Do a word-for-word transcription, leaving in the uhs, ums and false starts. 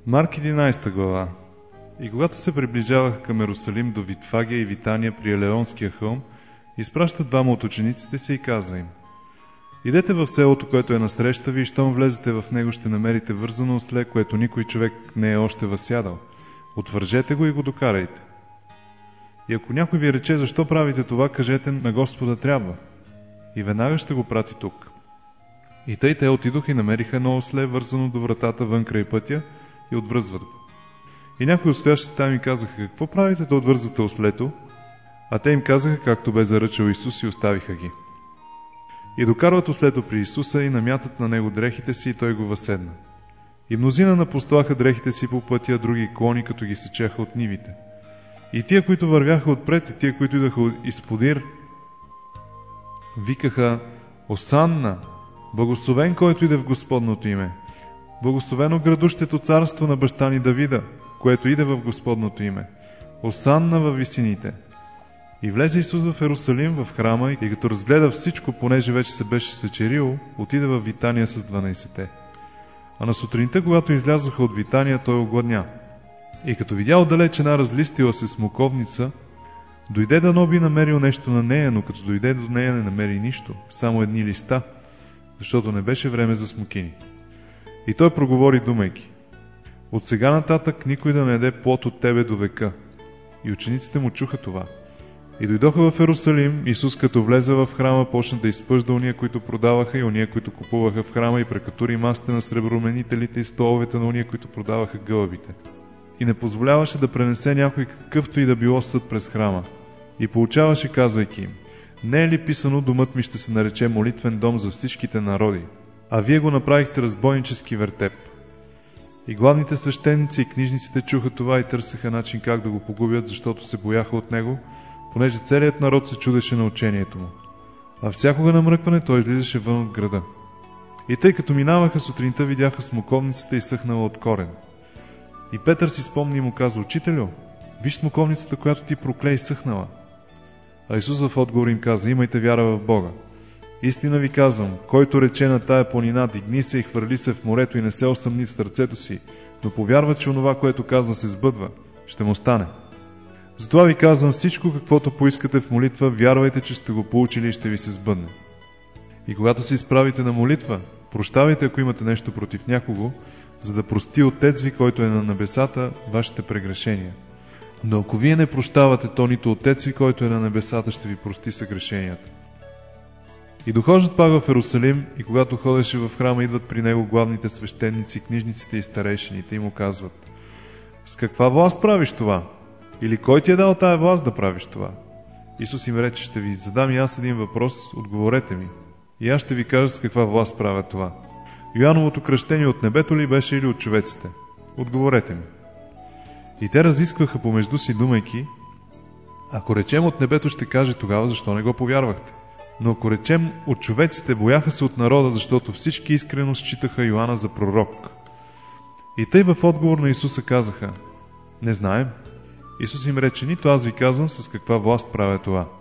Марк единадесета глава. И когато се приближаваха към Ерусалим до Витфагия и Витания при Елеонския хълм, изпраща двама от учениците си и казва им: идете в селото, което е насреща ви, и щом влезете в него, ще намерите вързано осле, което никой човек не е още възсядал. Отвържете го и го докарайте. И ако някой ви рече, защо правите това, кажете: на Господа трябва, и веднага ще го прати тук. И тъй те отидоха и намериха едно осле, вързано до вратата вън край пътя, и отвързват го. И някои от стоящите там им казаха: какво правите да отвързвате ослето? А те им казаха, както бе заръчал Исус, и оставиха ги. И докарват ослето при Исуса и намятат на него дрехите си, и той го възседна. И мнозина напостоаха дрехите си по пътя, а други клони, като ги сечеха от нивите. И тия, които вървяха отпред, и тия, които идаха изподир, викаха: Осанна! Благословен, който иде в Господното име! Благословено градущето царство на баща ни Давида, което иде в Господното име! Осанна във висините! И влезе Исус в Ерусалим, в храма, и като разгледа всичко, понеже вече се беше свечерило, отиде в Витания с дванайсетте. А на сутринта, когато излязоха от Витания, той огладня. И като видя отдалеч една разлистила се смоковница, дойде дано би намерил нещо на нея, но като дойде до нея, не намери нищо, само едни листа, защото не беше време за смокини. И той проговори, думайки: от сега нататък никой да не яде плод от тебе до века. И учениците му чуха това. И дойдоха в Ерусалим. Исус, като влезе в храма, почна да изпъжда ония, които продаваха, и ония, които купуваха в храма, и прекатури масите на среброменителите и столовете на ония, които продаваха гълъбите. И не позволяваше да пренесе някой какъвто и да било съд през храма. И получаваше, казвайки им: не е ли писано, домът ми ще се нарече молитвен дом за всичките народи, а вие го направихте разбойнически вертеп? И главните свещеници и книжниците чуха това и търсеха начин как да го погубят, защото се бояха от него, понеже целият народ се чудеше на учението му. А всякога на мръкване той излизаше вън от града. И тъй като минаваха сутринта, видяха смоковницата изсъхнала от корен. И Петър си спомни и му каза: Учителю, виж смоковницата, която ти прокле, изсъхнала. А Исус в отговор им каза: имайте вяра в Бога. Истина ви казвам, който рече на тая планина: дигни се и хвърли се в морето, и не се усъмни в сърцето си, но повярва, че онова, което казва, се сбъдва, ще му стане. Затова ви казвам, всичко, каквото поискате в молитва, вярвайте, че сте го получили и ще ви се сбъдне. И когато се изправите на молитва, прощавайте, ако имате нещо против някого, за да прости Отец ви, който е на небесата, вашите прегрешения. Но ако вие не прощавате, то нито Отец ви, който е на небесата, ще ви прости съгрешенията. И дохождат пак в Ерусалим, и когато ходеше в храма, идват при него главните свещеници, книжниците и старейшините, и му казват: с каква власт правиш това? Или кой ти е дал тая власт да правиш това? Исус им рече: ще ви задам и аз един въпрос, отговорете ми, и аз ще ви кажа с каква власт правя това. Йоановото кръщение от небето ли беше, или от човеците? Отговорете ми. И те разискваха помежду си, думайки: ако речем от небето, ще каже, тогава защо не го повярвахте? Но ако речем от човеците, бояха се от народа, защото всички искрено считаха Йоанна за пророк. И тъй в отговор на Исуса казаха: не знаем. Исус им рече: нито аз ви казвам с каква власт правя това.